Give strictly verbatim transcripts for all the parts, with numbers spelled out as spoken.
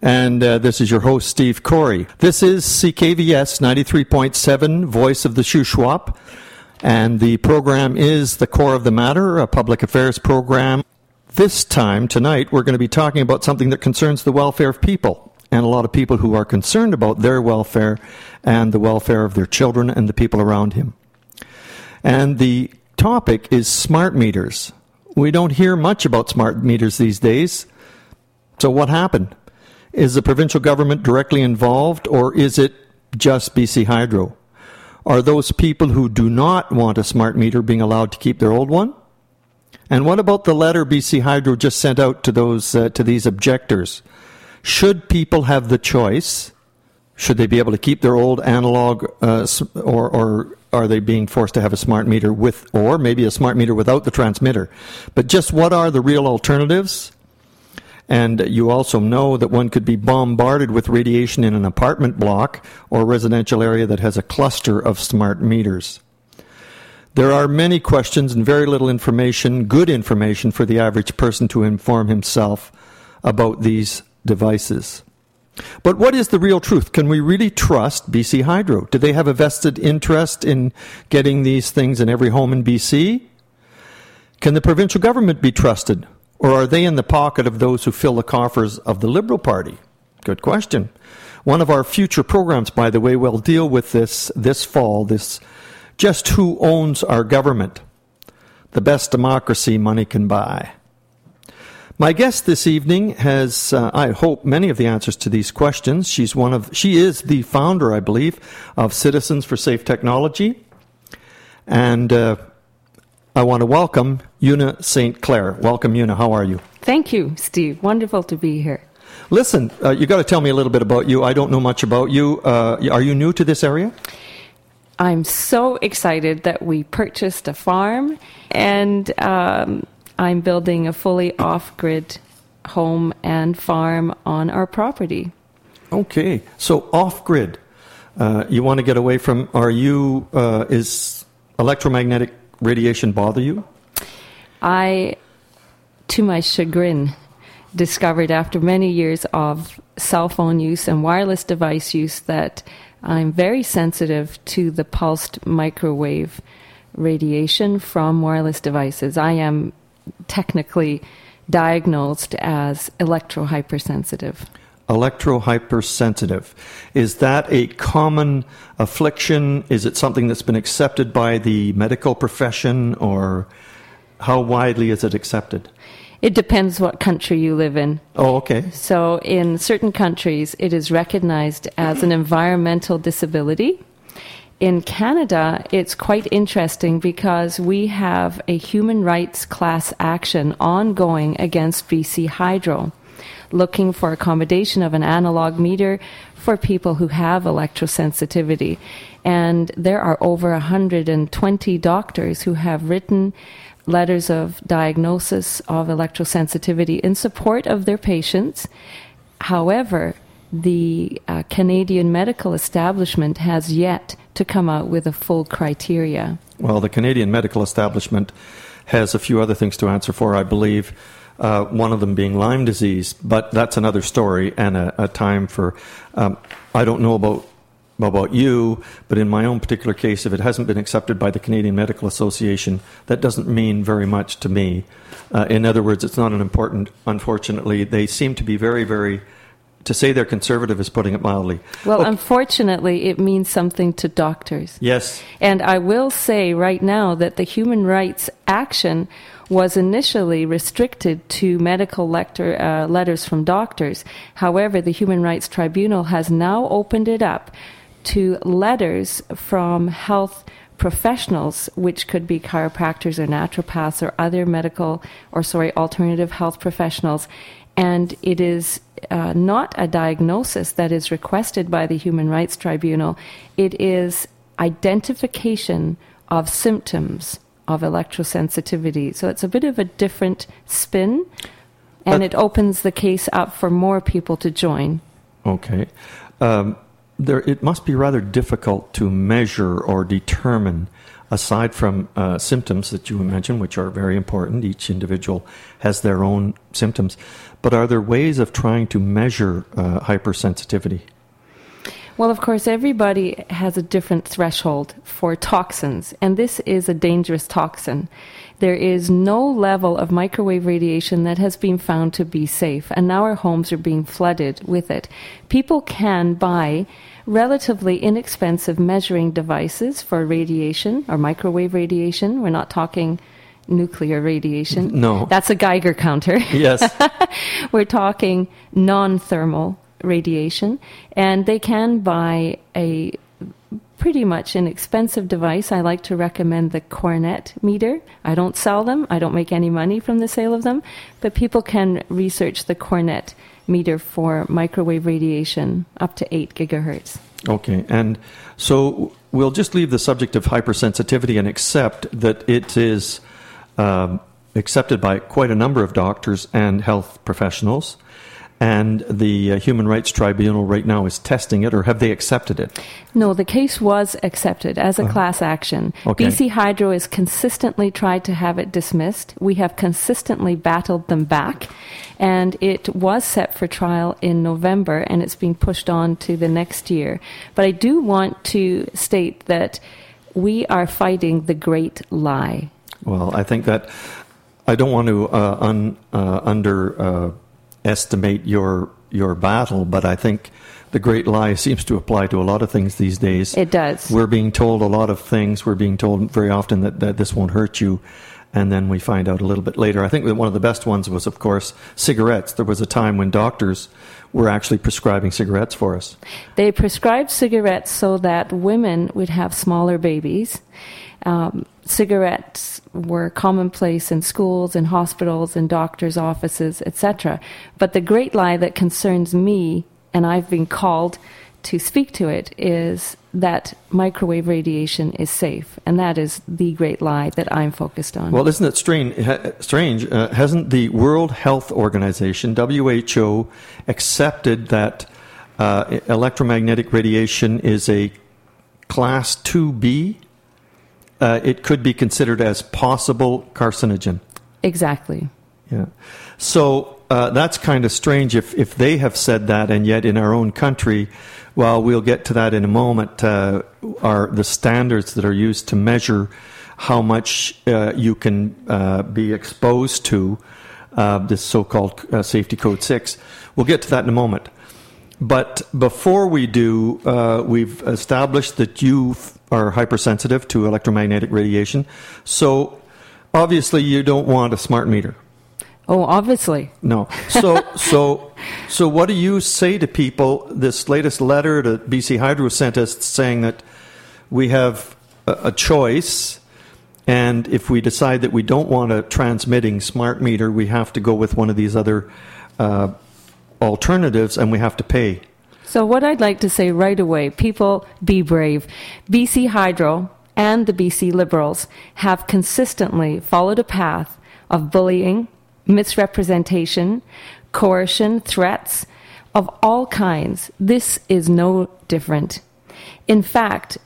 And uh, this is your host, Steve Corey. This is C K V S ninety-three point seven, Voice of the Shuswap. And the program is The Core of the Matter, a public affairs program. This time, tonight, we're going to be talking about something that concerns the welfare of people, and a lot of people who are concerned about their welfare and the welfare of their children and the people around him. And the topic is smart meters. We don't hear much about smart meters these days. So what happened? Is the provincial government directly involved, or is it just B C Hydro? Are those people who do not want a smart meter being allowed to keep their old one? And what about the letter B C Hydro just sent out to those uh, to these objectors? Should people have the choice? Should they be able to keep their old analog, uh, or, or are they being forced to have a smart meter with, or maybe a smart meter without the transmitter? But just what are the real alternatives? And you also know that one could be bombarded with radiation in an apartment block or residential area that has a cluster of smart meters. There are many questions and very little information, good information for the average person to inform himself about these devices. But what is the real truth? Can we really trust B C Hydro? Do they have a vested interest in getting these things in every home in B C? Can the provincial government be trusted? Or are they in the pocket of those who fill the coffers of the Liberal Party? Good question. One of our future programs, by the way, will deal with this this fall, this just who owns our government. The best democracy money can buy. My guest this evening has, uh, I hope, many of the answers to these questions. She's one of, she is the founder, I believe, of Citizens for Safe Technology. And uh, I want to welcome Una Saint Clair. Welcome, Una. How are you? Thank you, Steve. Wonderful to be here. Listen, uh, you got to tell me a little bit about you. I don't know much about you. Uh, are you new to this area? I'm so excited that we purchased a farm, and um, I'm building a fully off-grid home and farm on our property. Okay, so off-grid. Uh, you want to get away from, are you, uh, is electromagnetic radiation bother you? I, to my chagrin, discovered after many years of cell phone use and wireless device use that I'm very sensitive to the pulsed microwave radiation from wireless devices. I am technically diagnosed as electrohypersensitive. Electrohypersensitive. Is that a common affliction? Is it something that's been accepted by the medical profession, or how widely is it accepted? It depends what country you live in. Oh, okay. So in certain countries, it is recognized as an environmental disability. In Canada, it's quite interesting because we have a human rights class action ongoing against B C Hydro, looking for accommodation of an analog meter for people who have electrosensitivity. And there are over one hundred twenty doctors who have written letters of diagnosis of electrosensitivity in support of their patients. However, the uh, Canadian medical establishment has yet to come out with a full criteria. Well, the Canadian medical establishment has a few other things to answer for, I believe, uh, one of them being Lyme disease, but that's another story and a, a time for, um, I don't know about about you, but in my own particular case, if it hasn't been accepted by the Canadian Medical Association, that doesn't mean very much to me. Uh, in other words, it's not an important, unfortunately. They seem to be very, very, to say they're conservative is putting it mildly. Well, okay. Unfortunately, it means something to doctors. Yes. And I will say right now that the human rights action was initially restricted to medical lector, uh, letters from doctors. However, the Human Rights Tribunal has now opened it up to letters from health professionals, which could be chiropractors or naturopaths or other medical or, sorry, alternative health professionals. And it is uh, not a diagnosis that is requested by the Human Rights Tribunal. It is identification of symptoms of electrosensitivity. So it's a bit of a different spin, and but, it opens the case up for more people to join. Okay. Um, there, it must be rather difficult to measure or determine aside from uh, symptoms that you mentioned, which are very important, each individual has their own symptoms, but are there ways of trying to measure uh, hypersensitivity? Well, of course, everybody has a different threshold for toxins, and this is a dangerous toxin. There is no level of microwave radiation that has been found to be safe, and now our homes are being flooded with it. People can buy relatively inexpensive measuring devices for radiation or microwave radiation. We're not talking nuclear radiation. No. That's a Geiger counter. Yes. We're talking non-thermal radiation, and they can buy a pretty much inexpensive device. I like to recommend the Cornet meter. I don't sell them. I don't make any money from the sale of them, but people can research the Cornet meter for microwave radiation up to eight gigahertz. Okay, and so we'll just leave the subject of hypersensitivity and accept that it is um, accepted by quite a number of doctors and health professionals. And the uh, Human Rights Tribunal right now is testing it, or have they accepted it? No, the case was accepted as a uh, class action. Okay. B C Hydro has consistently tried to have it dismissed. We have consistently battled them back, and it was set for trial in November, and it's being pushed on to the next year. But I do want to state that we are fighting the great lie. Well, I think that I don't want to uh, un, uh, under... Uh, estimate your your battle, but I think the great lie seems to apply to a lot of things these days. It does. We're being told a lot of things. We're being told very often that, that this won't hurt you, and then we find out a little bit later. I think that one of the best ones was, of course, cigarettes. There was a time when doctors were actually prescribing cigarettes for us. They prescribed cigarettes so that women would have smaller babies. Um, cigarettes were commonplace in schools, in hospitals, in doctors' offices, et cetera. But the great lie that concerns me, and I've been called to speak to it, is that microwave radiation is safe. And that is the great lie that I'm focused on. Well, isn't it strange? strange uh, hasn't the World Health Organization, W H O, accepted that uh, electromagnetic radiation is a class two B? Uh, it could be considered as possible carcinogen. Exactly. Yeah. So uh, that's kind of strange if, if they have said that, and yet in our own country, well, we'll get to that in a moment, uh, are the standards that are used to measure how much uh, you can uh, be exposed to uh, this so-called uh, Safety Code six. We'll get to that in a moment. But before we do, uh, we've established that you f- are hypersensitive to electromagnetic radiation. So obviously you don't want a smart meter. Oh, obviously. No. So so so what do you say to people? This latest letter that B C Hydro sent us saying that we have a, a choice, and if we decide that we don't want a transmitting smart meter, we have to go with one of these other uh alternatives, and we have to pay. So what I'd like to say right away, people, be brave. B C Hydro and the B C Liberals have consistently followed a path of bullying, misrepresentation, coercion, threats of all kinds. This is no different. In fact,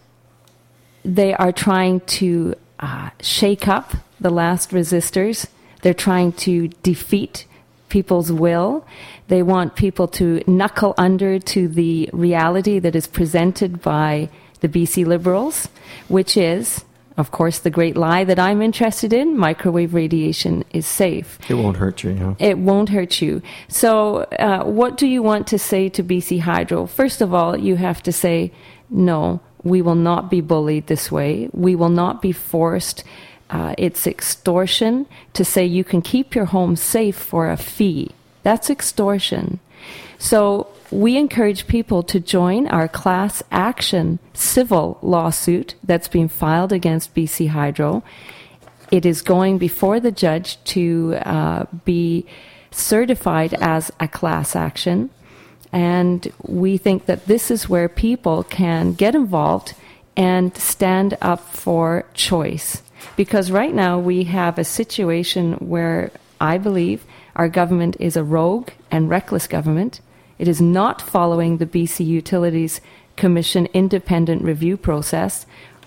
they are trying to uh, shake up the last resistors. They're trying to defeat people's will. They want people to knuckle under to the reality that is presented by the B C Liberals, which is, of course, the great lie that I'm interested in. Microwave radiation is safe. It won't hurt you, yeah. It won't hurt you. So uh, what do you want to say to B C Hydro? First of all, you have to say, no, we will not be bullied this way. We will not be forced. Uh, it's extortion to say you can keep your home safe for a fee. That's extortion. So we encourage people to join our class action civil lawsuit that's being filed against B C Hydro. It is going before the judge to uh, be certified as a class action. And we think that this is where people can get involved and stand up for choice. Because right now we have a situation where I believe our government is a rogue and reckless government. It is not following the B C Utilities Commission independent review process.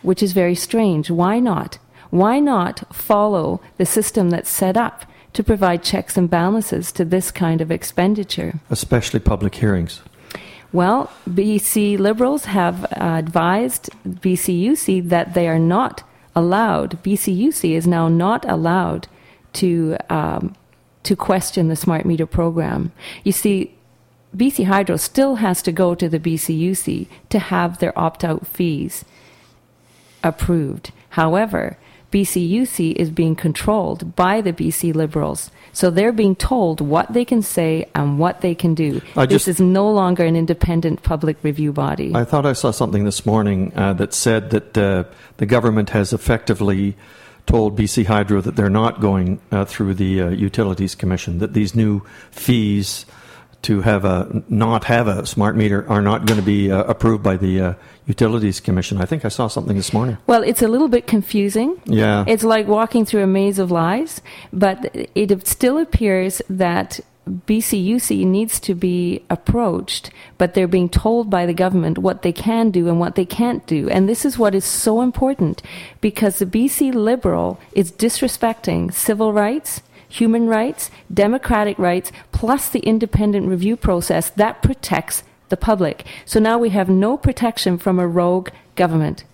which is very strange. Why not? Why not follow the system that's set up to provide checks and balances to this kind of expenditure? Especially public hearings. Well, B C Liberals have uh, advised B C U C that they are not allowed, B C U C is now not allowed to um, to question the smart meter program. You see, B C Hydro still has to go to the B C U C to have their opt-out fees approved. However, B C U C is being controlled by the B C Liberals. So they're being told what they can say and what they can do. I this just, is no longer an independent public review body. I thought I saw something this morning uh, that said that uh, the government has effectively told B C Hydro that they're not going uh, through the uh, Utilities Commission, that these new fees to have a not have a smart meter are not going to be uh, approved by the uh, Utilities Commission. I think I saw something this morning. Well, it's a little bit confusing. Yeah. It's like walking through a maze of lies, but it still appears that B C U C needs to be approached, but they're being told by the government what they can do and what they can't do. And this is what is so important, because the B C Liberal is disrespecting civil rights, human rights, democratic rights, plus the independent review process that protects the public. So now we have no protection from a rogue government.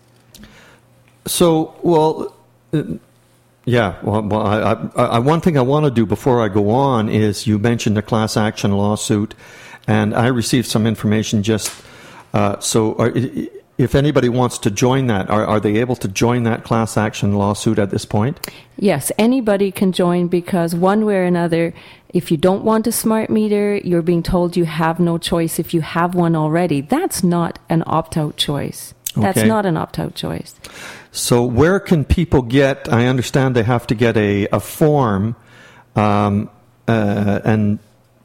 So, well, uh, yeah, well, well I, I, I, one thing I want to do before I go on is you mentioned a class action lawsuit, and I received some information just, uh, so are, if anybody wants to join that, are, are they able to join that class action lawsuit at this point? Yes, anybody can join, because one way or another, if you don't want a smart meter, you're being told you have no choice if you have one already. That's not an opt-out choice. That's Okay. not an opt-out choice. So where can people get, I understand they have to get a, a form um, uh, and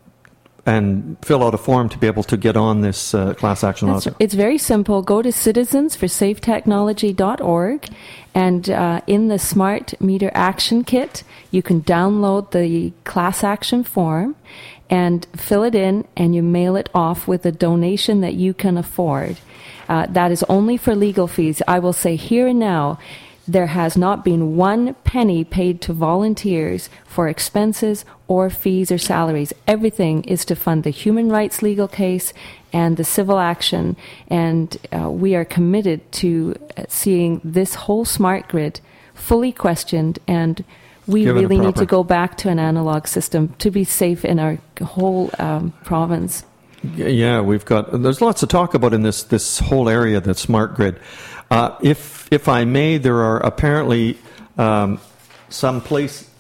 and fill out a form to be able to get on this uh, class action That's, lawsuit. it's very simple. Go to citizens for safe technology dot org, and uh, in the Smart Meter Action Kit, you can download the class action form and fill it in, and you mail it off with a donation that you can afford. Uh, that is only for legal fees. I will say here and now, there has not been one penny paid to volunteers for expenses or fees or salaries. Everything is to fund the human rights legal case and the civil action. And uh, we are committed to seeing this whole smart grid fully questioned, and we Given really a need to proper- go back to an analog system to be safe in our whole um, province. Yeah, we've got, there's lots to talk about in this, this whole area, the smart grid. Uh, if if I may, there are apparently um, some place,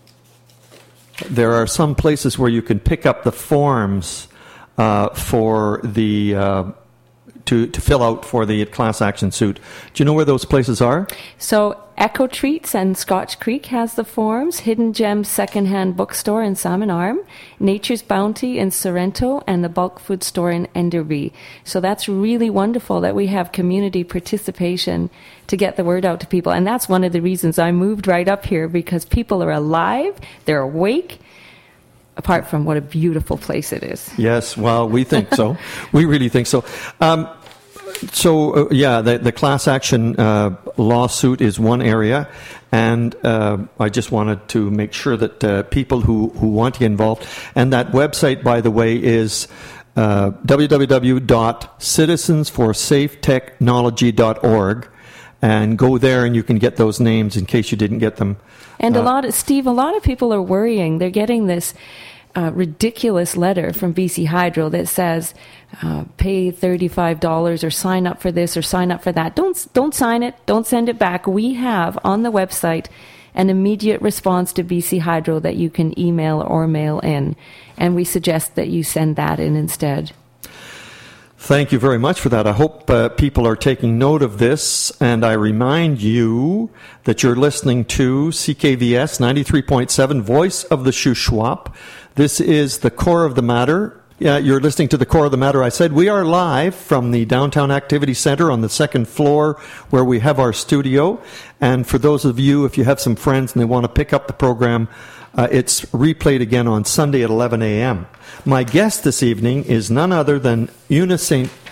there are some places where you can pick up the forms uh, for the uh, to to fill out for the class action suit. Do you know where those places are? So Echo Treats and Scotch Creek has the forms, Hidden Gems Secondhand Bookstore in Salmon Arm, Nature's Bounty in Sorrento, and the Bulk Food Store in Enderby. So that's really wonderful that we have community participation to get the word out to people. And that's one of the reasons I moved right up here, because people are alive, they're awake, apart from what a beautiful place it is. Yes, well, we think so. We really think so. Um, so, uh, yeah, the, the class action uh, lawsuit is one area, and uh, I just wanted to make sure that uh, people who, who want to get involved, and that website, by the way, is uh, w w w dot citizens for safe technology dot org, and go there and you can get those names in case you didn't get them. And a Uh, lot of, Steve, a lot of people are worrying. They're getting this uh, ridiculous letter from B C Hydro that says, uh, pay thirty-five dollars or sign up for this or sign up for that. Don't, don't sign it. Don't send it back. We have on the website an immediate response to B C Hydro that you can email or mail in. And we suggest that you send that in instead. Thank you very much for that. I hope uh, people are taking note of this, and I remind you that you're listening to C K V S ninety-three point seven, Voice of the Shuswap. This is the Core of the Matter. Yeah, you're listening to the Core of the Matter. I said we are live from the Downtown Activity Center on the second floor where we have our studio. And for those of you, if you have some friends and they want to pick up the program, uh, it's replayed again on Sunday at eleven a.m. My guest this evening is none other than Una Saint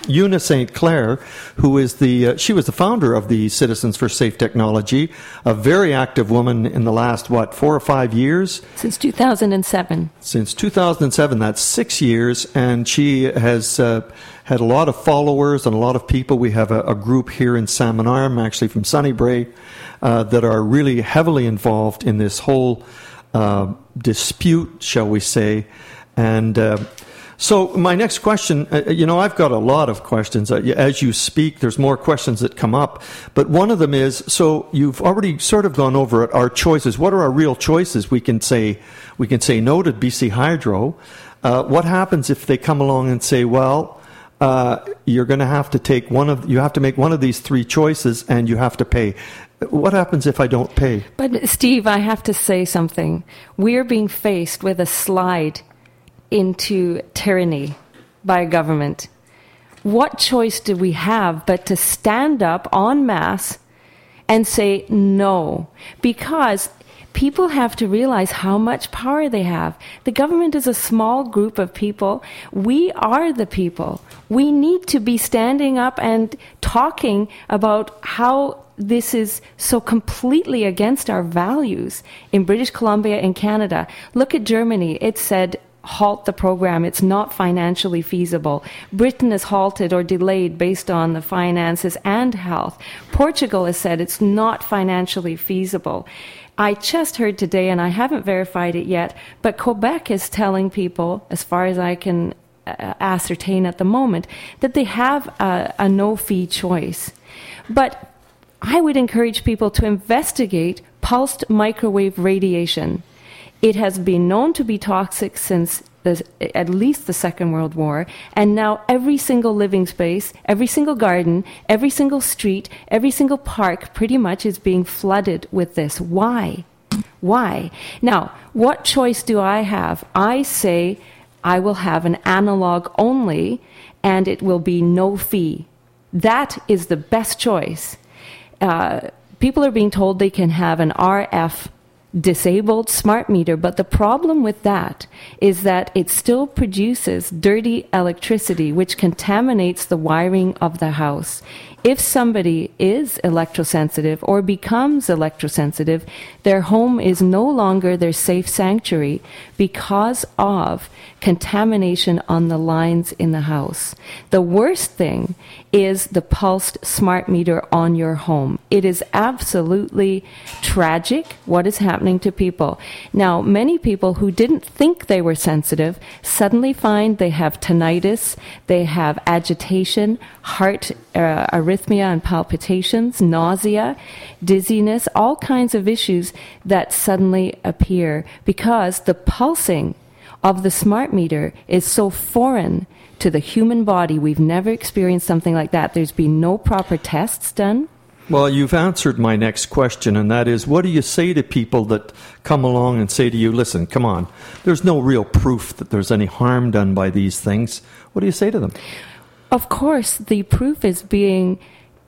Una Saint Clair, who is the, uh, she was the founder of the Citizens for Safe Technology, a very active woman in the last, what, four or five years? Since two thousand seven. Since two thousand seven, that's six years, and she has uh, had a lot of followers and a lot of people. We have a, a group here in Salmon Arm, actually from Sunnybray, uh, that are really heavily involved in this whole uh, dispute, shall we say. And uh, so my next question, uh, you know, I've got a lot of questions. Uh, as you speak, there's more questions that come up. But one of them is, so you've already sort of gone over it, our choices. What are our real choices? We can say, we can say no to B C Hydro. Uh, what happens if they come along and say, well, uh, you're going to have to take one of, you have to make one of these three choices and you have to pay. What happens if I don't pay? But Steve, I have to say something. We're being faced with a slide into tyranny by a government. What choice do we have but to stand up en masse and say no? Because people have to realize how much power they have. The government is a small group of people. We are the people. We need to be standing up and talking about how this is so completely against our values. In British Columbia and Canada, look at Germany. It said, halt the program. It's not financially feasible. Britain has halted or delayed based on the finances and health. Portugal has said it's not financially feasible. I just heard today, and I haven't verified it yet, but Quebec is telling people, as far as I can uh, ascertain at the moment, that they have a, a no-fee choice. But I would encourage people to investigate pulsed microwave radiation. It has been known to be toxic since the, at least the Second World War, and now every single living space, every single garden, every single street, every single park pretty much is being flooded with this. Why? Why? Now, what choice do I have? I say I will have an analog only, and it will be no fee. That is the best choice. Uh, people are being told they can have an R F disabled smart meter, but the problem with that is that it still produces dirty electricity, which contaminates the wiring of the house. If somebody is electrosensitive or becomes electrosensitive, their home is no longer their safe sanctuary because of contamination on the lines in the house. The worst thing is the pulsed smart meter on your home. It is absolutely tragic what is happening to people. Now, many people who didn't think they were sensitive suddenly find they have tinnitus, they have agitation, heart uh, arrhythmia and palpitations, nausea, dizziness, all kinds of issues that suddenly appear because the pulsing of the smart meter is so foreign to the human body. We've never experienced something like that. There's been no proper tests done. Well, you've answered my next question, and that is, what do you say to people that come along and say to you, listen, come on, there's no real proof that there's any harm done by these things. What do you say to them? Of course, the proof is being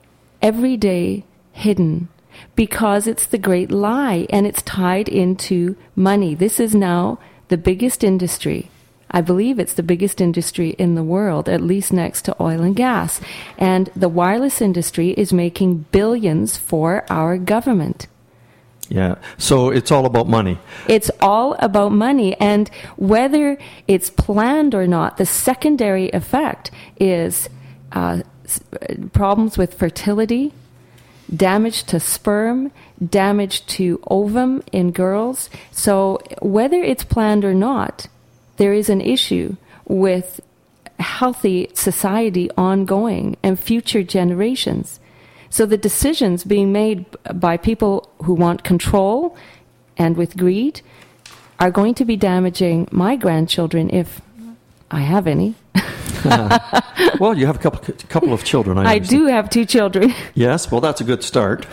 every day hidden because it's the great lie, and it's tied into money. This is now the biggest industry. I believe it's the biggest industry in the world, at least next to oil and gas. And the wireless industry is making billions for our government. Yeah, so it's all about money. It's all about money. And whether it's planned or not, the secondary effect is uh, problems with fertility, damage to sperm, damage to ovum in girls. So whether it's planned or not, there is an issue with healthy society ongoing and future generations. So the decisions being made by people who want control and with greed are going to be damaging my grandchildren if I have any. Well, you have a couple, couple of children. I, I do have two children. Yes, well, that's a good start.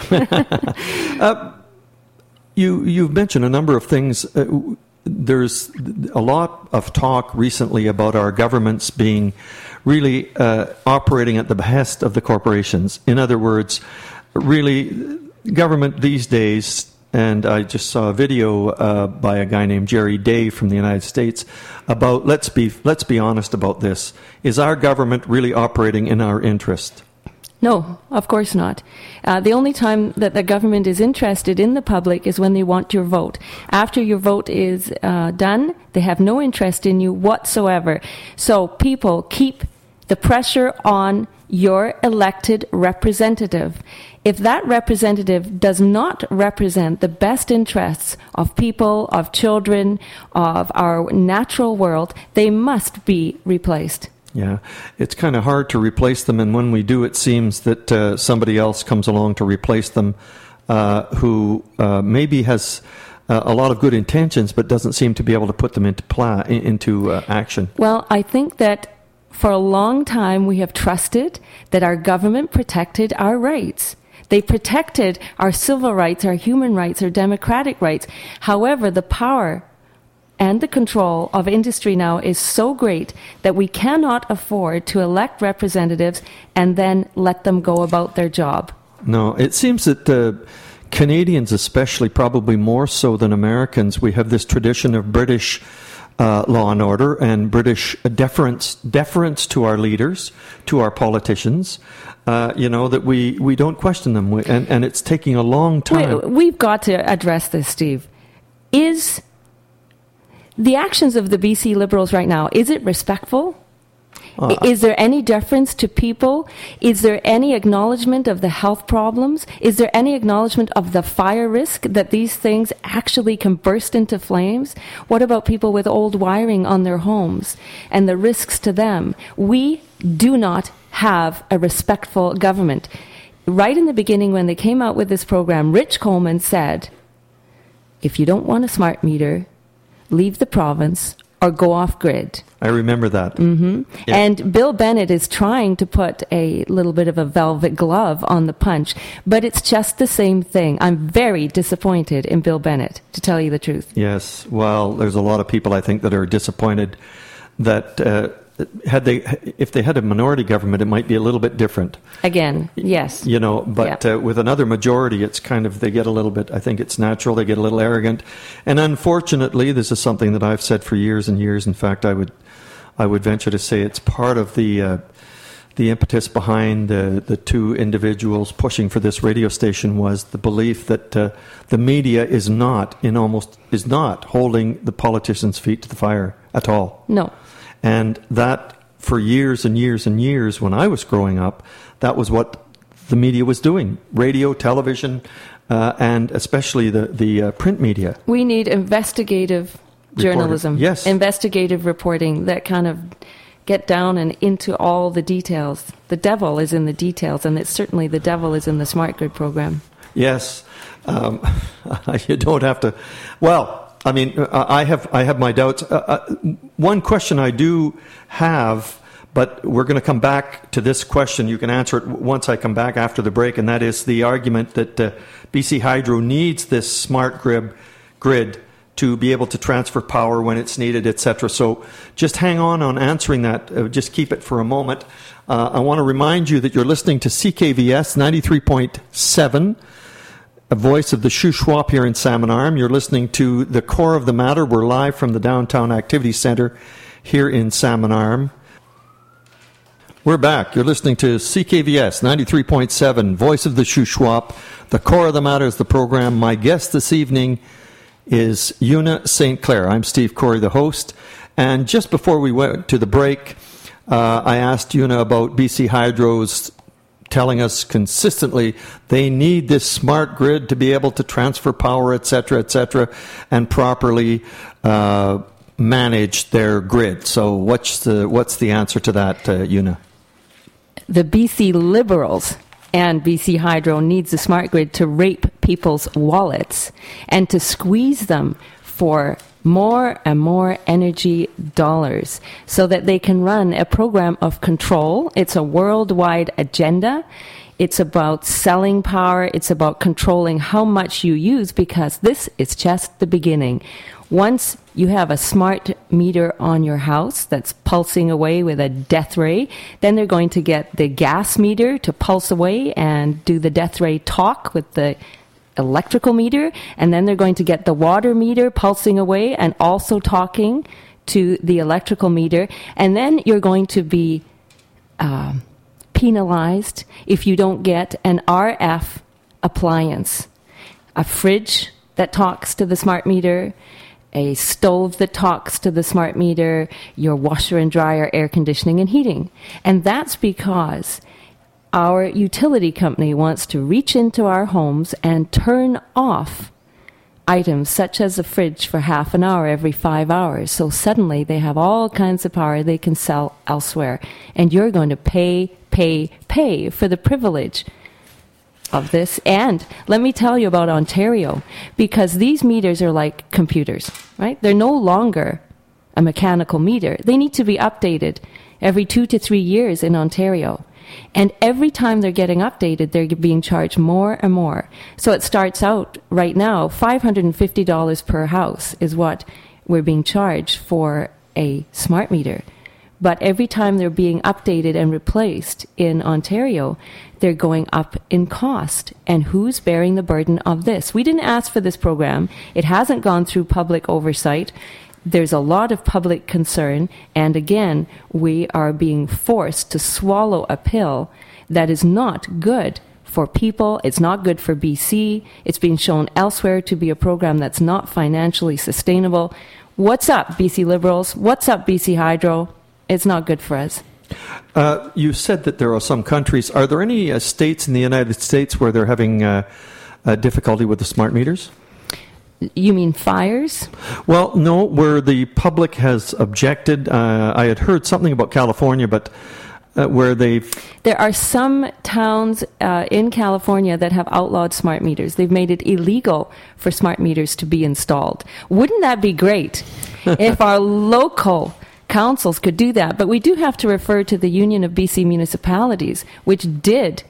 uh, you, you've mentioned a number of things. Uh, There's a lot of talk recently about our governments being really uh, operating at the behest of the corporations. In other words, really, government these days and I just saw a video uh, by a guy named Jerry Day from the United States about, let's be, let's be honest about this. Is our government really operating in our interest? No, of course not. Uh, the only time that the government is interested in the public is when they want your vote. After your vote is uh, done, they have no interest in you whatsoever. So people, keep the pressure on your elected representative. If that representative does not represent the best interests of people, of children, of our natural world, they must be replaced. Yeah, it's kind of hard to replace them, and when we do, it seems that uh, somebody else comes along to replace them uh, who uh, maybe has uh, a lot of good intentions but doesn't seem to be able to put them into pla- into uh, action. Well, I think that for a long time we have trusted that our government protected our rights. They protected our civil rights, our human rights, our democratic rights. However, the power and the control of industry now is so great that we cannot afford to elect representatives and then let them go about their job. No, it seems that uh, Canadians especially, probably more so than Americans, we have this tradition of British uh, law and order and British deference deference to our leaders, to our politicians, uh, you know, that we, we don't question them. We, and, and it's taking a long time. We, we've got to address this, Steve. Is the actions of the B C Liberals right now, is it respectful? Uh, is there any deference to people? Is there any acknowledgement of the health problems? Is there any acknowledgement of the fire risk that these things actually can burst into flames? What about people with old wiring on their homes and the risks to them? We do not have a respectful government. Right in the beginning when they came out with this program, Rich Coleman said, if you don't want a smart meter, leave the province or go off grid. I remember that. Mm-hmm. Yeah. And Bill Bennett is trying to put a little bit of a velvet glove on the punch, but it's just the same thing. I'm very disappointed in Bill Bennett, to tell you the truth. Yes. Well, there's a lot of people, I think, that are disappointed that uh, had they, if they had a minority government, it might be a little bit different. Again, yes. You know, but yeah. uh, with another majority, it's kind of, they get a little bit, I think it's natural, they get a little arrogant. And unfortunately, this is something that I've said for years and years. In fact, I would I would venture to say it's part of the uh, the impetus behind the, the two individuals pushing for this radio station was the belief that uh, the media is not, in almost, is not holding the politicians' feet to the fire at all. No. And that, for years and years and years, when I was growing up, that was what the media was doing. Radio, television, uh, and especially the, the uh, print media. We need investigative Reporting. journalism. Yes. Investigative reporting that kind of get down and into all the details. The devil is in the details, and it's certainly the devil is in the Smart Grid program. Yes. Um, you don't have to... Well... I mean, I have I have my doubts. Uh, uh, one question I do have, but we're going to come back to this question. You can answer it once I come back after the break, and that is the argument that uh, B C Hydro needs this smart grid, grid to be able to transfer power when it's needed, et cetera. So just hang on on answering that. Uh, just keep it for a moment. Uh, I want to remind you that you're listening to C K V S ninety-three point seven. A voice of the Shuswap here in Salmon Arm. You're listening to The Core of the Matter. We're live from the Downtown Activity Center here in Salmon Arm. We're back. You're listening to C K V S ninety-three point seven, voice of the Shuswap. The Core of the Matter is the program. My guest this evening is Una Saint Clair. I'm Steve Corey, the host. And just before we went to the break, uh, I asked Una about B C Hydro's telling us consistently they need this smart grid to be able to transfer power, et cetera, et cetera, and properly uh, manage their grid. So what's the what's the answer to that, uh, Una? The B C Liberals and B C Hydro needs the smart grid to rape people's wallets and to squeeze them for more and more energy dollars so that they can run a program of control. It's a worldwide agenda. It's about selling power. It's about controlling how much you use, because this is just the beginning. Once you have a smart meter on your house that's pulsing away with a death ray, then they're going to get the gas meter to pulse away and do the death ray talk with the electrical meter, and then they're going to get the water meter pulsing away and also talking to the electrical meter, and then you're going to be uh, penalized if you don't get an R F appliance, a fridge that talks to the smart meter, a stove that talks to the smart meter, your washer and dryer, air conditioning and heating. And that's because our utility company wants to reach into our homes and turn off items such as a fridge for half an hour every five hours. So suddenly they have all kinds of power they can sell elsewhere. And you're going to pay, pay, pay for the privilege of this. And let me tell you about Ontario, because these meters are like computers, right? They're no longer a mechanical meter. They need to be updated every two to three years in Ontario. And every time they're getting updated, they're being charged more and more. So it starts out right now, five hundred fifty dollars per house is what we're being charged for a smart meter. But every time they're being updated and replaced in Ontario, they're going up in cost. And who's bearing the burden of this? We didn't ask for this program. It hasn't gone through public oversight. There's a lot of public concern, and again, we are being forced to swallow a pill that is not good for people. It's not good for B C. It's being shown elsewhere to be a program that's not financially sustainable. What's up, B C Liberals? What's up, B C Hydro? It's not good for us. Uh, you said that there are some countries. Are there any uh, states in the United States where they're having uh, uh, difficulty with the smart meters? You mean fires? Well, no, where the public has objected. Uh, I had heard something about California, but uh, where they've... There are some towns uh, in California that have outlawed smart meters. They've made it illegal for smart meters to be installed. Wouldn't that be great if our local councils could do that? But we do have to refer to the Union of B C Municipalities, which did...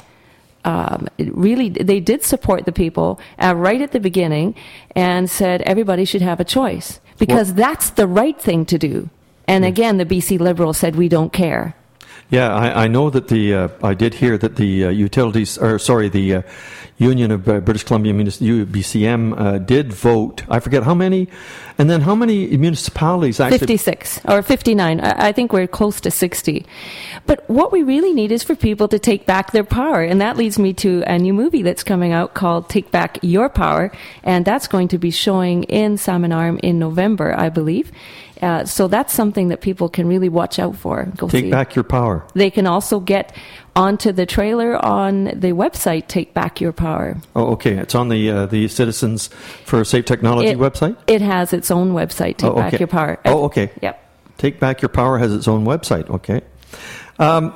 Um, really, they did support the people uh, right at the beginning and said everybody should have a choice because well, that's the right thing to do. And yeah. Again, the B C Liberals said we don't care. Yeah, I, I know that the uh, I did hear that the uh, utilities, or sorry, the uh, Union of uh, British Columbia U B C M uh, did vote. I forget how many, and then how many municipalities actually? fifty-six or fifty-nine. I, I think we're close to sixty. But what we really need is for people to take back their power, and that leads me to a new movie that's coming out called "Take Back Your Power," and that's going to be showing in Salmon Arm in November, I believe. Uh, so that's something that people can really watch out for. Go Take see. Back Your Power. They can also get onto the trailer on the website, Take Back Your Power. Oh, okay. It's on the uh, the Citizens for Safe Technology it, website? It has its own website, Take oh, okay. Back Your Power. Oh, okay. Yep. Take Back Your Power has its own website. Okay. Um,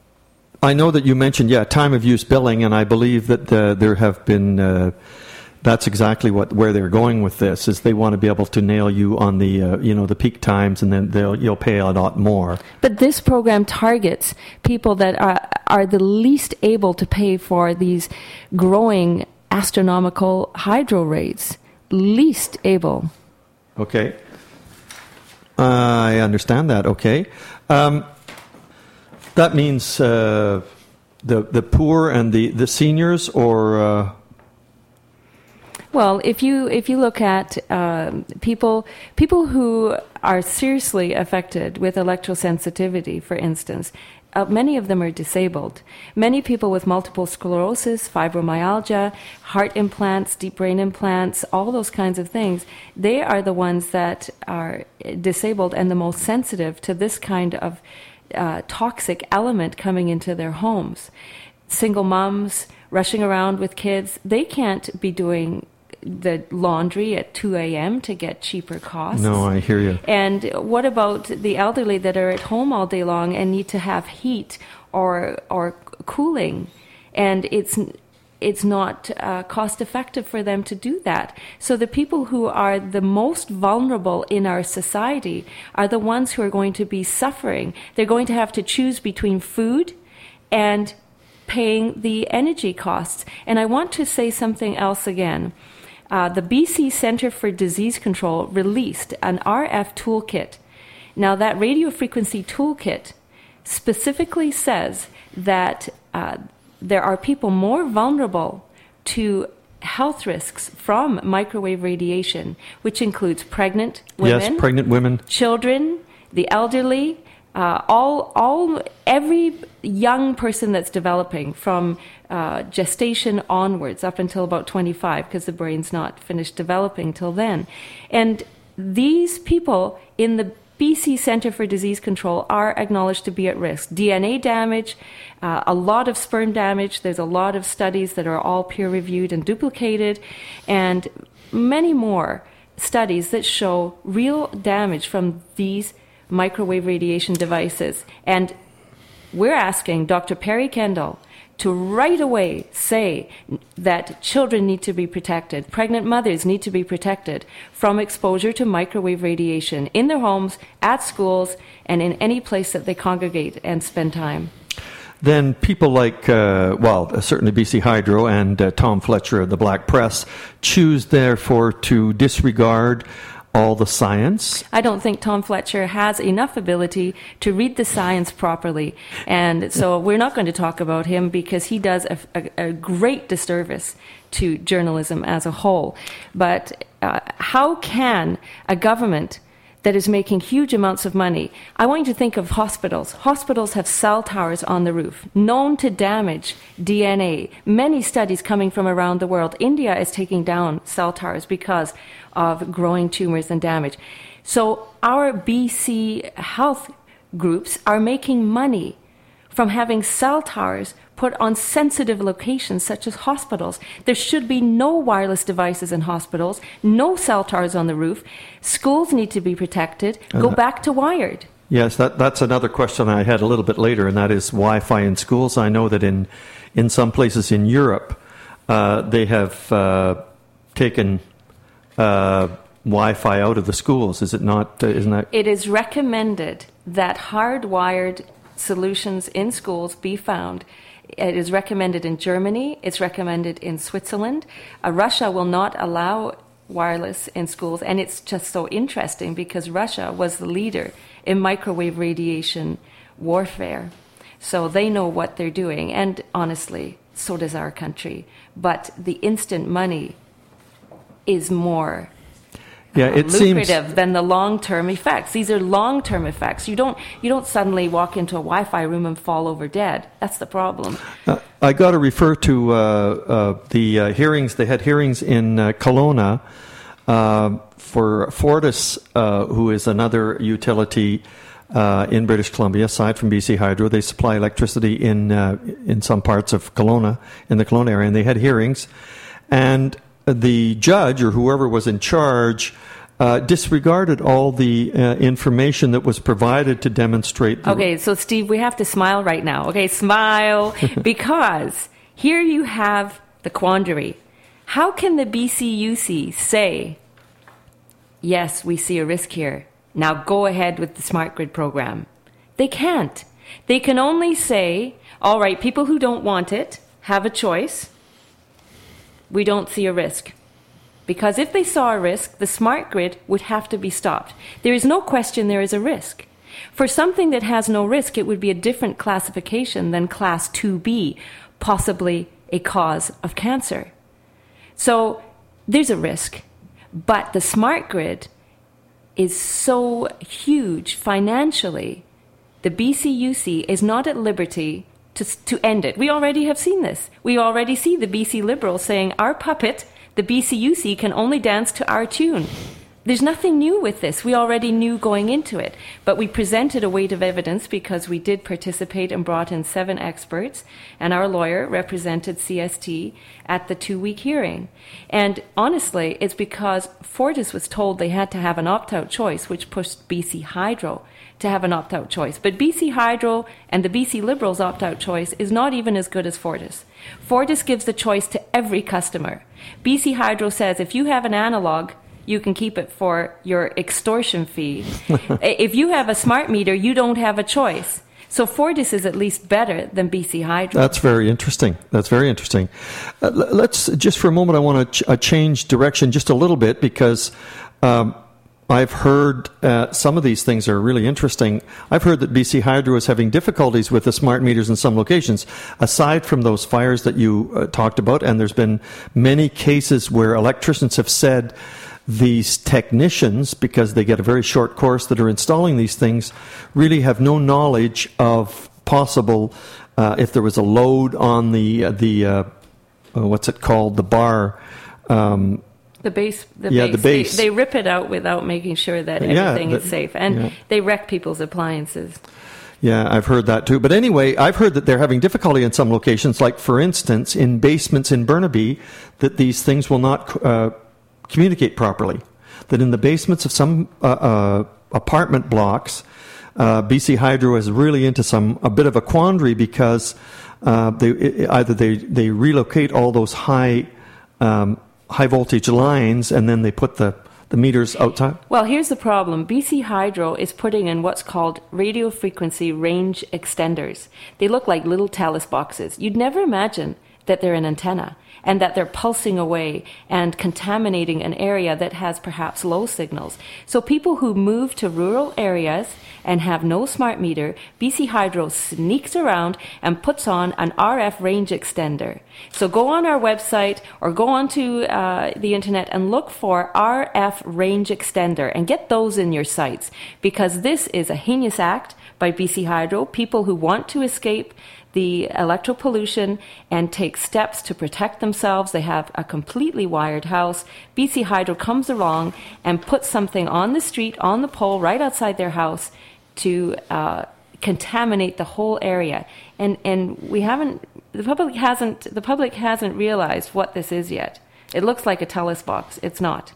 I know that you mentioned, yeah, time of use billing, and I believe that uh, there have been... Uh, That's exactly what where they're going with this. Is they want to be able to nail you on the uh, you know the peak times, and then they'll you'll pay a lot more. But this program targets people that are are the least able to pay for these growing astronomical hydro rates. Least able. Okay, uh, I understand that. Okay, um, that means uh, the the poor and the the seniors, or. Uh, Well, if you if you look at um, people people who are seriously affected with electrosensitivity, for instance, uh, many of them are disabled. Many people with multiple sclerosis, fibromyalgia, heart implants, deep brain implants, all those kinds of things, they are the ones that are disabled and the most sensitive to this kind of uh, toxic element coming into their homes. Single moms rushing around with kids, they can't be doing the laundry at two a.m. to get cheaper costs. No, I hear you. And what about the elderly that are at home all day long and need to have heat or or cooling, and it's it's not uh, cost effective for them to do that. So the people who are the most vulnerable in our society are the ones who are going to be suffering. They're going to have to choose between food and paying the energy costs. And I want to say something else again. Uh, the B C Centre for Disease Control released an R F toolkit. Now, that radio frequency toolkit specifically says that uh, there are people more vulnerable to health risks from microwave radiation, which includes pregnant women, yes, pregnant women, children, the elderly, uh, all, all, every young person that's developing from uh, gestation onwards up until about twenty-five, because the brain's not finished developing till then. And these people in the B C Centre for Disease Control are acknowledged to be at risk. D N A damage, uh, a lot of sperm damage. There's a lot of studies that are all peer-reviewed and duplicated, and many more studies that show real damage from these microwave radiation devices. And we're asking Doctor Perry Kendall to right away say that children need to be protected, pregnant mothers need to be protected from exposure to microwave radiation in their homes, at schools, and in any place that they congregate and spend time. Then people like, uh, well, certainly B C Hydro and uh, Tom Fletcher of the Black Press choose, therefore, to disregard all the science. I don't think Tom Fletcher has enough ability to read the science properly. And so we're not going to talk about him because he does a, a, a great disservice to journalism as a whole. But uh, how can a government that is making huge amounts of money. I want you to think of hospitals. Hospitals have cell towers on the roof, known to damage D N A. Many studies coming from around the world. India is taking down cell towers because of growing tumors and damage. So our B C health groups are making money from having cell towers put on sensitive locations such as hospitals. There should be no wireless devices in hospitals, no cell towers on the roof. Schools need to be protected. Go uh, back to wired. Yes, that, that's another question I had a little bit later, and that is Wi-Fi in schools. I know that in, in some places in Europe, uh, they have uh, taken uh, Wi-Fi out of the schools. Is it not? Uh, isn't that? It is recommended that hardwired solutions in schools be found. It is recommended in Germany. It's recommended in Switzerland. Uh, Russia will not allow wireless in schools. And it's just so interesting because Russia was the leader in microwave radiation warfare. So they know what they're doing. And honestly, so does our country. But the instant money is more Yeah, it lucrative seems than the long-term effects. These are long-term effects. You don't you don't suddenly walk into a Wi-Fi room and fall over dead. That's the problem. Uh, I got to refer to uh, uh, the uh, hearings. They had hearings in uh, Kelowna uh, for Fortis, uh, who is another utility uh, in British Columbia, aside from B C Hydro. They supply electricity in uh, in some parts of Kelowna, in the Kelowna area, and they had hearings. And the judge, or whoever was in charge, uh, disregarded all the uh, information that was provided to demonstrate. The okay, so Steve, we have to smile right now. Okay, smile, because here you have the quandary. How can the B C U C say, yes, we see a risk here, now go ahead with the smart grid program? They can't. They can only say, all right, people who don't want it have a choice. We don't see a risk. Because if they saw a risk, the smart grid would have to be stopped. There is no question there is a risk. For something that has no risk, it would be a different classification than class two B, possibly a cause of cancer. So there's a risk. But the smart grid is so huge financially, the B C U C is not at liberty To, to end it. We already have seen this. We already see the B C Liberals saying our puppet, the B C U C, can only dance to our tune. There's nothing new with this. We already knew going into it. But we presented a weight of evidence because we did participate and brought in seven experts, and our lawyer represented C S T at the two-week hearing. And honestly, it's because Fortis was told they had to have an opt-out choice, which pushed B C Hydro to have an opt-out choice. But B C Hydro and the B C Liberals opt-out choice is not even as good as Fortis. Fortis gives the choice to every customer. B C Hydro says if you have an analog, you can keep it for your extortion fee. If you have a smart meter, you don't have a choice. So Fortis is at least better than B C Hydro. That's very interesting. That's very interesting. Uh, let's, just for a moment, I want to ch- uh, change direction just a little bit because um, I've heard uh, some of these things are really interesting. I've heard that B C Hydro is having difficulties with the smart meters in some locations, aside from those fires that you uh, talked about. And there's been many cases where electricians have said these technicians, because they get a very short course that are installing these things, really have no knowledge of possible, uh, if there was a load on the, uh, the uh, uh, what's it called, the bar, um, The base, the yeah, base. the base. They, they rip it out without making sure that Yeah, everything the- is safe, and yeah. they wreck people's appliances. Yeah, I've heard that too. But anyway, I've heard that they're having difficulty in some locations, like, for instance, in basements in Burnaby, that these things will not uh, communicate properly. That in the basements of some uh, uh, apartment blocks, uh, B C Hydro is really into some a bit of a quandary, because uh, they either they, they relocate all those high um, high voltage lines, and then they put the, the meters outside. Well, here's the problem. B C Hydro is putting in what's called radio frequency range extenders. They look like little talus boxes. You'd never imagine that they're an antenna and that they're pulsing away and contaminating an area that has perhaps low signals. So people who move to rural areas and have no smart meter, B C Hydro sneaks around and puts on an R F range extender. So go on our website or go onto uh, the internet and look for R F range extender and get those in your sites, because this is a heinous act by B C Hydro, people who want to escape the electropollution and take steps to protect themselves. They have a completely wired house. B C Hydro comes along and puts something on the street, on the pole, right outside their house to uh, contaminate the whole area. And and we haven't, the public hasn't, the public hasn't realized what this is yet. It looks like a Telus box. It's not.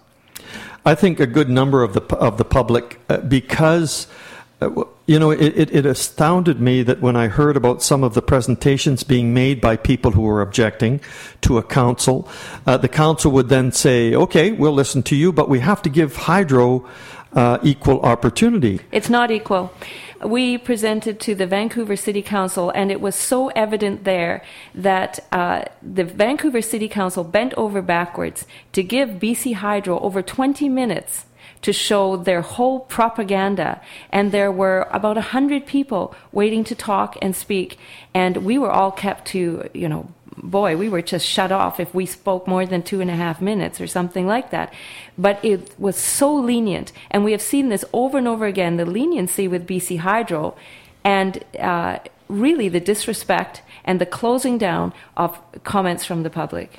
I think a good number of the of the public, uh, because uh, you know, it, it, it astounded me that when I heard about some of the presentations being made by people who were objecting to a council, uh, the council would then say, "Okay, we'll listen to you, but we have to give Hydro uh, equal opportunity." It's not equal. We presented to the Vancouver City Council, and it was so evident there that uh, the Vancouver City Council bent over backwards to give B C Hydro over twenty minutes to show their whole propaganda. And there were about one hundred people waiting to talk and speak. And we were all kept to, you know, boy, we were just shut off if we spoke more than two and a half minutes or something like that. But it was so lenient. And we have seen this over and over again, the leniency with B C Hydro, and uh, really the disrespect and the closing down of comments from the public.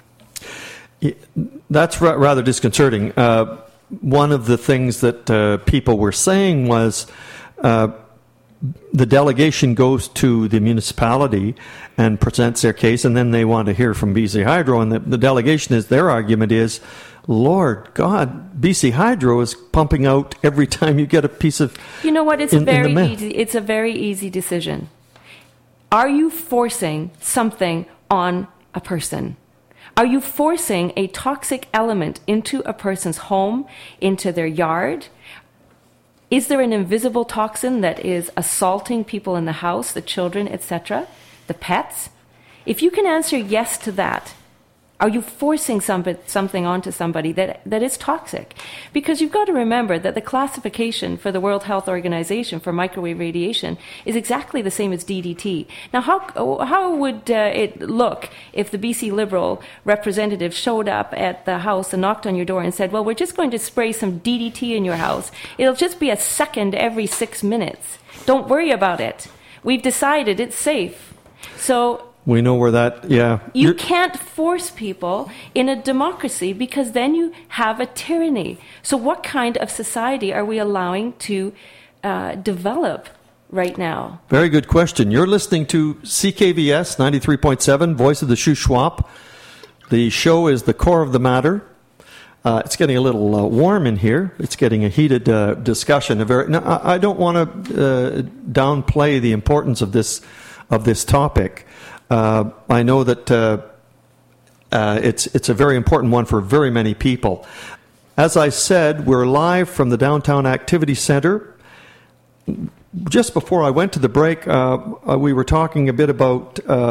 That's ra- rather disconcerting. Uh, one of the things that uh, people were saying was uh, the delegation goes to the municipality and presents their case, and then they want to hear from B C Hydro, and the, the delegation is, their argument is, Lord God, B C Hydro is pumping out every time you get a piece of... You know what? It's in, very in easy. It's a very easy decision. Are you forcing something on a person? Are you forcing a toxic element into a person's home, into their yard? Is there an invisible toxin that is assaulting people in the house, the children, et cetera, the pets? If you can answer yes to that, are you forcing somebody, something onto somebody that, that is toxic? Because you've got to remember that the classification for the World Health Organization for microwave radiation is exactly the same as D D T. Now, how, how would uh, it look if the B C Liberal representative showed up at the house and knocked on your door and said, well, we're just going to spray some D D T in your house. It'll just be a second every six minutes. Don't worry about it. We've decided it's safe. So... We know where that, yeah. You You're, can't force people in a democracy, because then you have a tyranny. So what kind of society are we allowing to uh, develop right now? Very good question. You're listening to C K V S ninety-three point seven, Voice of the Shuswap. The show is The Core of the Matter. Uh, it's getting a little uh, warm in here. It's getting a heated uh, discussion. A very, no, I, I don't want to uh, downplay the importance of this of this topic. Uh, I know that uh, uh, it's it's a very important one for very many people. As I said, we're live from the Downtown Activity Center. Just before I went to the break, uh, we were talking a bit about uh,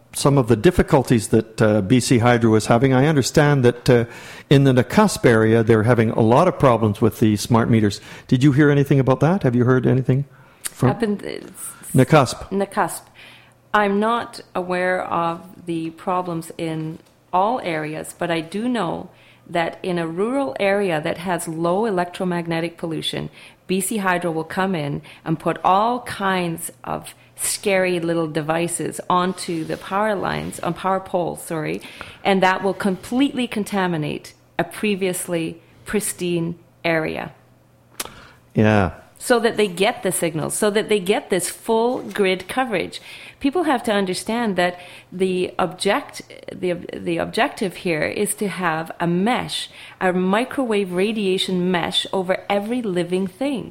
some of the difficulties that uh, B C Hydro is having. I understand that uh, in the Nakusp area, they're having a lot of problems with the smart meters. Did you hear anything about that? Have you heard anything from Up in Nakusp? Nakusp. I'm not aware of the problems in all areas, but I do know that in a rural area that has low electromagnetic pollution, B C Hydro will come in and put all kinds of scary little devices onto the power lines, on power poles, sorry, and that will completely contaminate a previously pristine area. Yeah. So that they get the signals, so that they get this full grid coverage. People have to understand that the object, the the objective here is to have a mesh, a microwave radiation mesh over every living thing,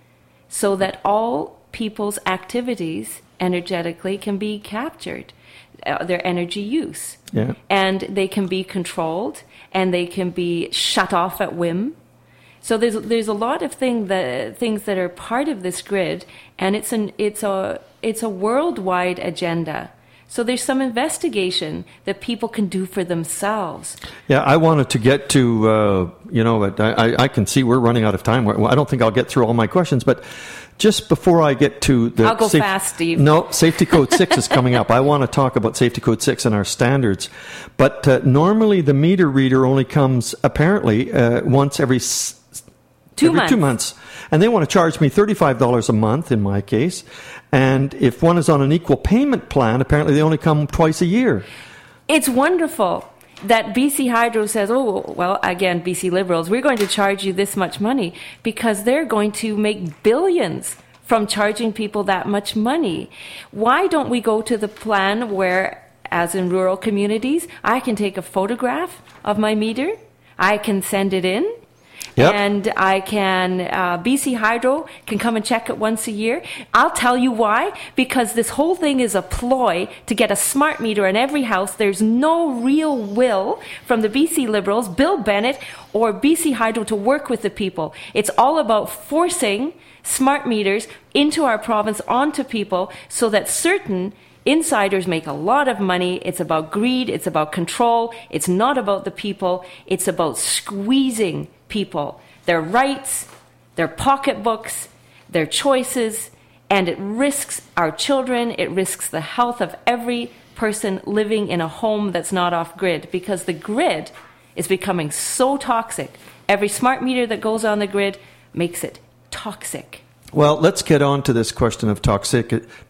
so that all people's activities energetically can be captured, uh, their energy use, Yeah. and they can be controlled, and they can be shut off at whim. So there's there's a lot of thing that, things that are part of this grid, and it's an it's a it's a worldwide agenda. So there's some investigation that people can do for themselves. Yeah, I wanted to get to, uh, you know, I, I, I can see we're running out of time. I don't think I'll get through all my questions, but just before I get to the... I'll go safe, fast, Steve. No, Safety Code six is coming up. I want to talk about Safety Code six and our standards. But uh, normally the meter reader only comes, apparently, uh, once every... S- Two Every months. two months. And they want to charge me thirty-five dollars a month in my case. And if one is on an equal payment plan, apparently they only come twice a year. It's wonderful that B C Hydro says, oh, well, again, B C Liberals, we're going to charge you this much money because they're going to make billions from charging people that much money. Why don't we go to the plan where, as in rural communities, I can take a photograph of my meter, I can send it in, Yep. and I can, uh, B C Hydro can come and check it once a year. I'll tell you why. Because this whole thing is a ploy to get a smart meter in every house. There's no real will from the B C Liberals, Bill Bennett, or B C Hydro to work with the people. It's all about forcing smart meters into our province, onto people, so that certain insiders make a lot of money. It's about greed. It's about control. It's not about the people. It's about squeezing people, their rights, their pocketbooks, their choices, and it risks our children. It risks the health of every person living in a home that's not off grid, because the grid is becoming so toxic. Every smart meter that goes on the grid makes it toxic. Well, let's get on to this question of toxic,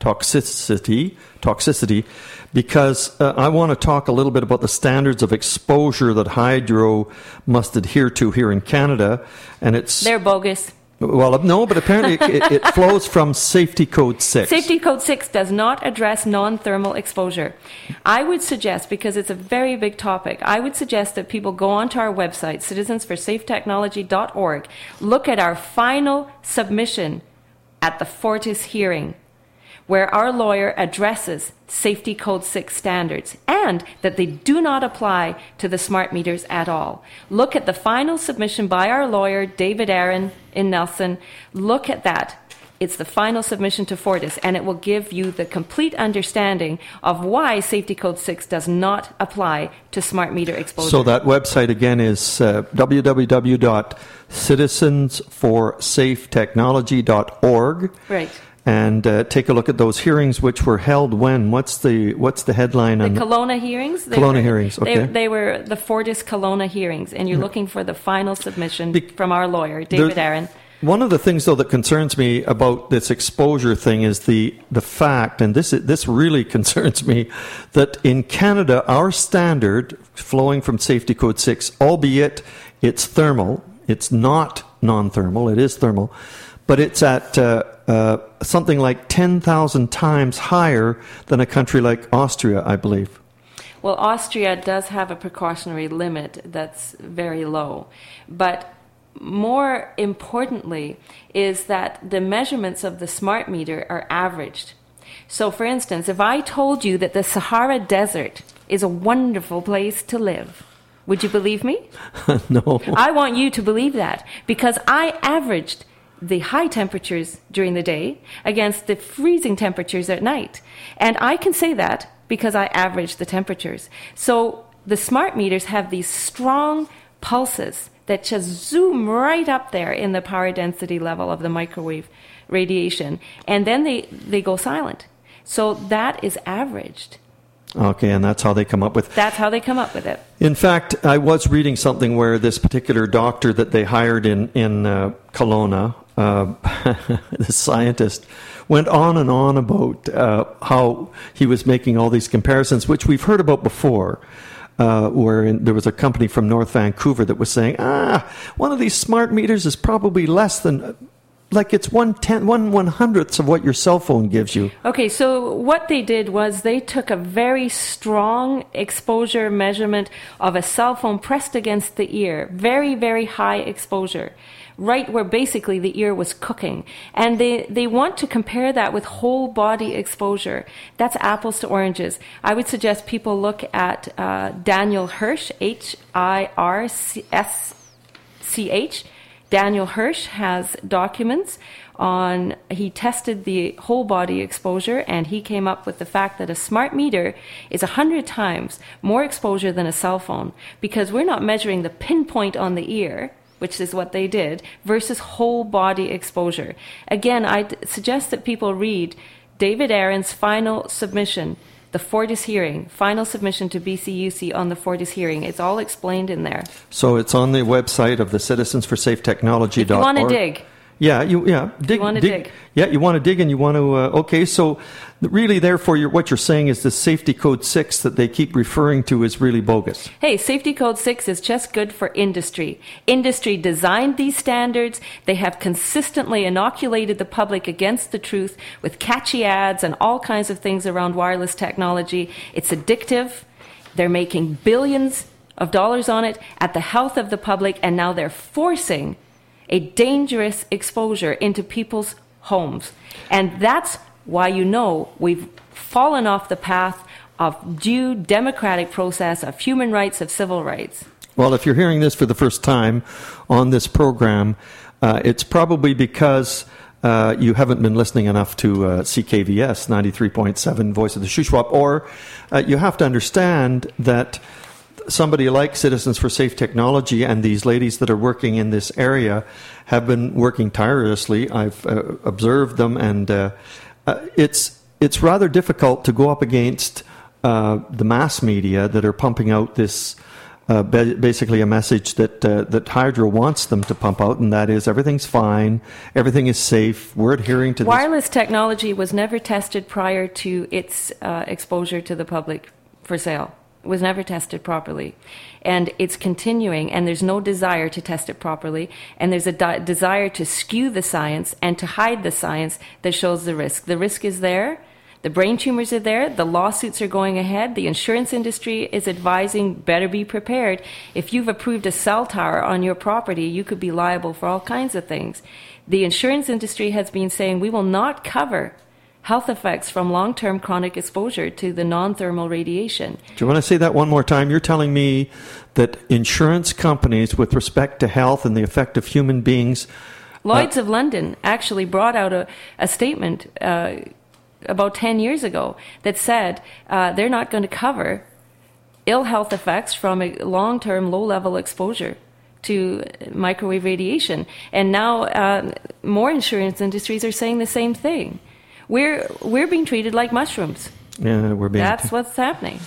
toxicity, toxicity, because uh, I want to talk a little bit about the standards of exposure that Hydro must adhere to here in Canada, and it's They're bogus. well, no, but apparently it, it flows from Safety Code six. Safety Code six does not address non-thermal exposure. I would suggest, because it's a very big topic, I would suggest that people go onto our website, citizens for safe technology dot org, look at our final submission at the Fortis hearing, where our lawyer addresses Safety Code six standards and that they do not apply to the smart meters at all. Look at the final submission by our lawyer, David Aaron in Nelson. Look at that. It's the final submission to Fortis, and it will give you the complete understanding of why Safety Code six does not apply to smart meter exposure. So that website again is uh, w w w dot citizens for safe technology dot org. Right. And uh, take a look at those hearings, which were held when? What's the what's the headline The on Kelowna hearings? They Kelowna were, hearings, okay. They, they were the Fortis Kelowna hearings, and you're looking for the final submission Be- from our lawyer, David There- Aaron. One of the things, though, that concerns me about this exposure thing is the, the fact, and this this really concerns me, that in Canada, our standard, flowing from Safety Code six, albeit it's thermal, it's not non-thermal, it is thermal, but it's at uh, uh, something like ten thousand times higher than a country like Austria, I believe. Well, Austria does have a precautionary limit that's very low. But more importantly is that the measurements of the smart meter are averaged. So, for instance, if I told you that the Sahara Desert is a wonderful place to live, would you believe me? No. I want you to believe that, because I averaged the high temperatures during the day against the freezing temperatures at night. And I can say that because I average the temperatures. So the smart meters have these strong pulses that just zoom right up there in the power density level of the microwave radiation, and then they, they go silent. So that is averaged. Okay, and that's how they come up with... That's how they come up with it. In fact, I was reading something where this particular doctor that they hired in, in uh, Kelowna, uh, the scientist, went on and on about uh, how he was making all these comparisons, which we've heard about before, uh, where in, there was a company from North Vancouver that was saying, ah, one of these smart meters is probably less than... like it's one ten, one one hundredths of what your cell phone gives you. Okay, so what they did was they took a very strong exposure measurement of a cell phone pressed against the ear, very, very high exposure, right where basically the ear was cooking. And they, they want to compare that with whole body exposure. That's apples to oranges. I would suggest people look at uh, Daniel Hirsch, H I R S C H. Daniel Hirsch has documents on, he tested the whole body exposure, and he came up with the fact that a smart meter is one hundred times more exposure than a cell phone, because we're not measuring the pinpoint on the ear, which is what they did, versus whole body exposure. Again, I suggest that people read David Aaron's final submission, the Fortis hearing, final submission to B C U C on the Fortis hearing. It's all explained in there. So it's on the website of the Citizens for Safe Technology dot org. If you want to dig. Yeah, you yeah dig. You want to dig. dig. Yeah, you want to dig, and you want to. Uh, okay, so really, therefore, you're, what you're saying is the Safety Code six that they keep referring to is really bogus. Hey, Safety Code six is just good for industry. Industry designed these standards. They have consistently inoculated the public against the truth with catchy ads and all kinds of things around wireless technology. It's addictive. They're making billions of dollars on it at the health of the public, and now they're forcing a dangerous exposure into people's homes. And that's why you know we've fallen off the path of due democratic process, of human rights, of civil rights. Well, if you're hearing this for the first time on this program, uh, it's probably because uh, you haven't been listening enough to uh, C K V S ninety-three point seven Voice of the Shuswap, or uh, you have to understand that somebody like Citizens for Safe Technology and these ladies that are working in this area have been working tirelessly. I've uh, observed them, and uh, uh, it's it's rather difficult to go up against uh, the mass media that are pumping out this uh, ba- basically a message that uh, that Hydro wants them to pump out, and that is everything's fine, everything is safe, we're adhering to this. Wireless technology was never tested prior to its uh, exposure to the public for sale. Was never tested properly, and it's continuing, and there's no desire to test it properly, and there's a di- desire to skew the science and to hide the science that shows the risk. The risk is there, the brain tumors are there, the lawsuits are going ahead, the insurance industry is advising better be prepared. If you've approved a cell tower on your property, you could be liable for all kinds of things. The insurance industry has been saying we will not cover health effects from long-term chronic exposure to the non-thermal radiation. Do you want to say that one more time? You're telling me that insurance companies, with respect to health and the effect of human beings... Lloyd's uh, of London actually brought out a, a statement uh, about ten years ago that said uh, they're not going to cover ill health effects from a long-term low-level exposure to microwave radiation. And now uh, more insurance industries are saying the same thing. We're we're being treated like mushrooms. Yeah, we're being. That's what's happening.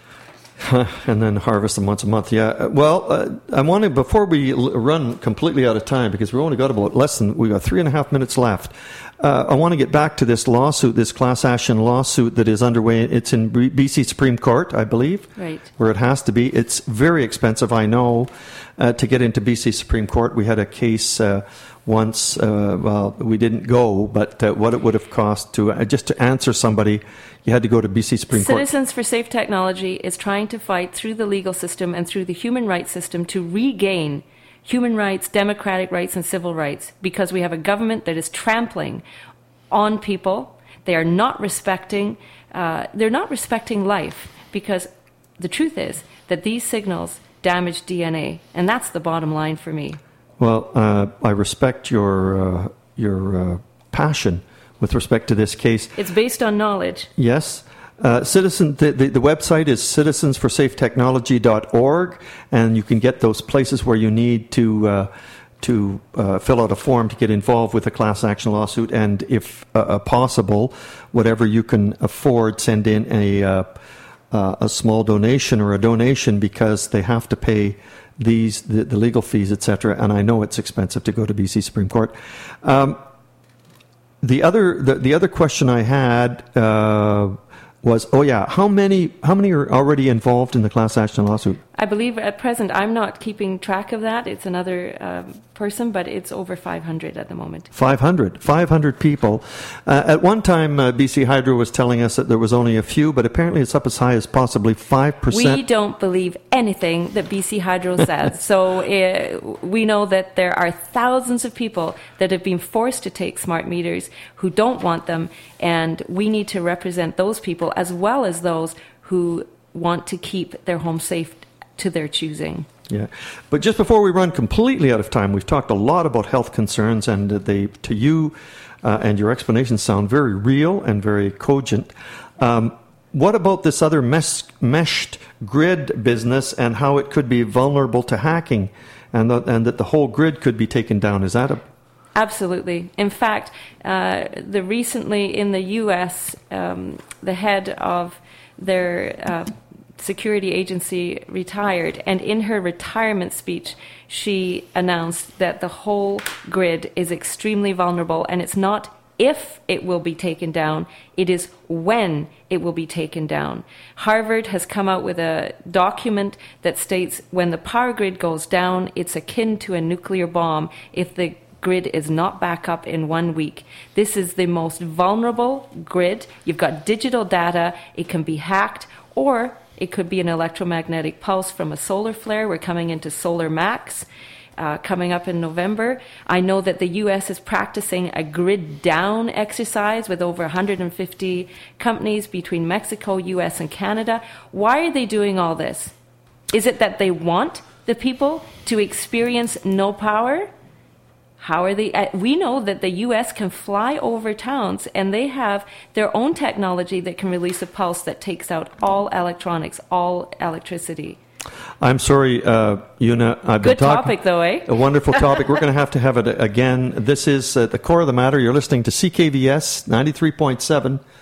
And then harvest them once a month. Yeah. Well, uh, I want to, before we l- run completely out of time, because we've only got about less than, we've got three and a half minutes left. Uh, I want to get back to this lawsuit, this class action lawsuit that is underway. It's in B C Supreme Court, I believe. Right. Where it has to be. It's very expensive, I know, uh, to get into B C Supreme Court. We had a case uh, once, uh, well, we didn't go, but uh, what it would have cost to, uh, just to answer somebody, you had to go to B C Supreme Court. Citizens for Safe Technology is trying to fight through the legal system and through the human rights system to regain human rights, democratic rights, and civil rights, because we have a government that is trampling on people. They are not respecting, uh, they're not respecting life, because the truth is that these signals damage D N A, and that's the bottom line for me. Well, uh, I respect your uh, your uh, passion with respect to this case. It's based on knowledge. Yes. Uh, citizen, the, the, the website is citizens for safe technology dot org, and you can get those places where you need to uh, to uh, fill out a form to get involved with a class action lawsuit, and if uh, uh, possible, whatever you can afford, send in a uh, uh, a small donation or a donation, because they have to pay these the, the legal fees, et cetera. And I know it's expensive to go to B C Supreme Court. Um, the other the, the other question I had uh, was, oh yeah, how many how many are already involved in the class action lawsuit? I believe at present, I'm not keeping track of that. It's another um, person, but it's over five hundred at the moment. five hundred. five hundred people. Uh, at one time, uh, B C Hydro was telling us that there was only a few, but apparently it's up as high as possibly five percent. We don't believe anything that B C Hydro says. So uh, we know that there are thousands of people that have been forced to take smart meters who don't want them, and we need to represent those people as well as those who want to keep their home safe to their choosing. Yeah, but just before we run completely out of time, we've talked a lot about health concerns, and they, to you, uh, and your explanations sound very real and very cogent. Um, what about this other mesh, meshed grid business and how it could be vulnerable to hacking, and the, and that the whole grid could be taken down? Is that a Absolutely. In fact, uh, the recently in the U S, um, the head of their uh, security agency retired, and in her retirement speech, she announced that the whole grid is extremely vulnerable, and it's not if it will be taken down, it is when it will be taken down. Harvard has come out with a document that states when the power grid goes down, it's akin to a nuclear bomb if the grid is not back up in one week. This is the most vulnerable grid. You've got digital data, it can be hacked, or it could be an electromagnetic pulse from a solar flare. We're coming into Solar Max uh, coming up in November. I know that the U S is practicing a grid down exercise with over one hundred fifty companies between Mexico, U S, and Canada. Why are they doing all this? Is it that they want the people to experience no power? How are they? Uh, we know that the U S can fly over towns, and they have their own technology that can release a pulse that takes out all electronics, all electricity. I'm sorry, uh, Una. I've Good been talking, topic, though, eh? A wonderful topic. We're going to have to have it again. This is uh, the core of the matter. You're listening to C K V S ninety-three point seven